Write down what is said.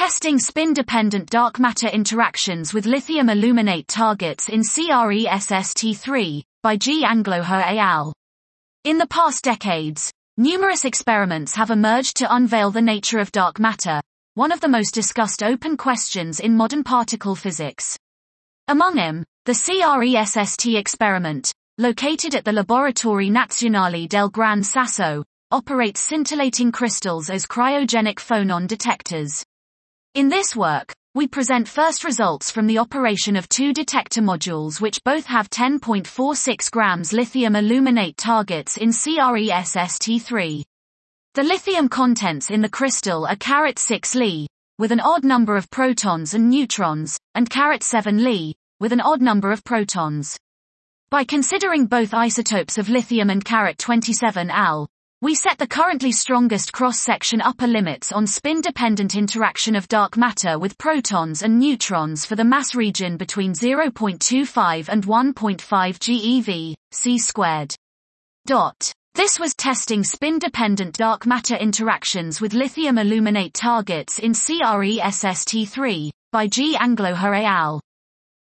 Testing spin-dependent dark matter interactions with lithium aluminate targets in CRESST3, by G. Angloher et al. In the past decades, numerous experiments have emerged to unveil the nature of dark matter, one of the most discussed open questions in modern particle physics. Among them, the CRESST experiment, located at the Laboratory Nazionale del Gran Sasso, operates scintillating crystals as cryogenic phonon detectors. In this work, we present first results from the operation of two detector modules which both have 10.46 grams lithium aluminate targets in CRESST3. The lithium contents in the crystal are 6 Li, with an odd number of protons and neutrons, and 7 Li, with an odd number of protons. By considering both isotopes of lithium and 27 Al, we set the currently strongest cross-section upper limits on spin-dependent interaction of dark matter with protons and neutrons for the mass region between 0.25 and 1.5 GeV, c². This was testing spin-dependent dark matter interactions with lithium aluminate targets in CRESST3, by G. Angloher et al.